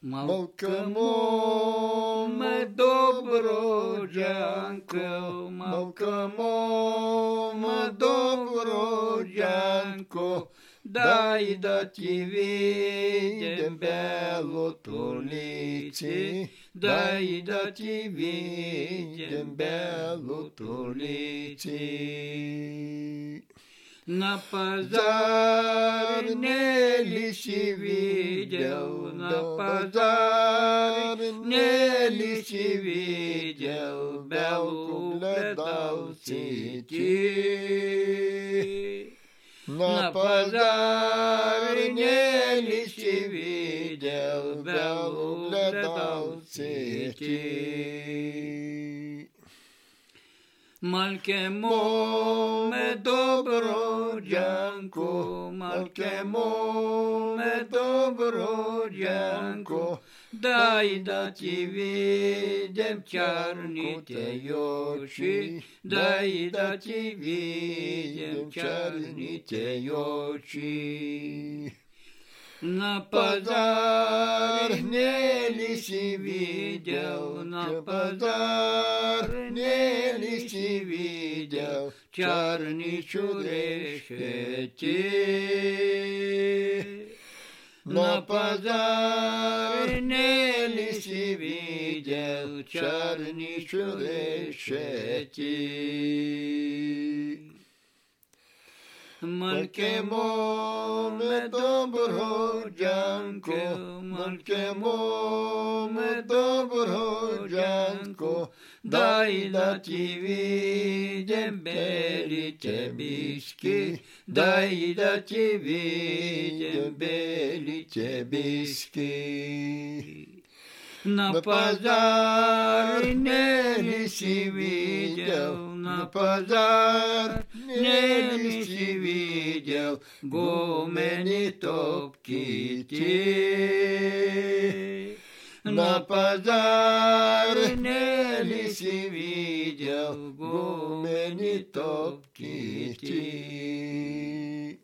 Малкамо ме добро джанко, малкамо ме добро джанко, дай да ти видим белото лице, дай да ти видим белото лице. На пазар не ли си видел, на пазар не ли си видел бело гледалци ти? На пазар не ли си видел бело гледалци ти? Малкемо ме добро джанко, малкемо ме добро джанко, дай да ти видим черните очи, дай да ти видим черните очи. На пазар не ли си видел, на пазар не ли си видел черни чудешети? На пазар не ли си видел черни чудешети? Малкемо ме добро джанко, малкемо ме добро джанко, дай да ти видим белите биски, дай да ти видим белите биски. На пазар не ли си видел, на пазар не ли си видел гумени топки ти? На пазар не ли си видел гумени топки ти?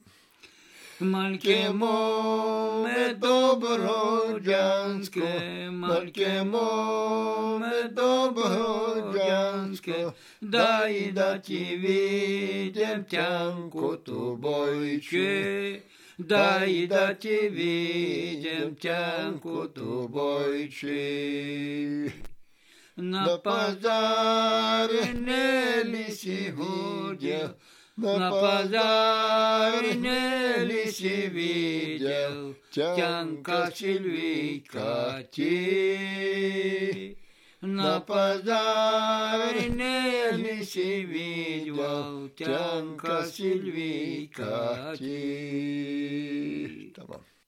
Малкемо ме добро джанске, малкемо ме добро джанске, дай да ти видим тянкото бойче, дай да ти видим тянкото бойче. На пазар не ли си ходил, на пазар не ли си видел тянка Силвийка ти? На пазар не ли си видел тянка Силвийка ти?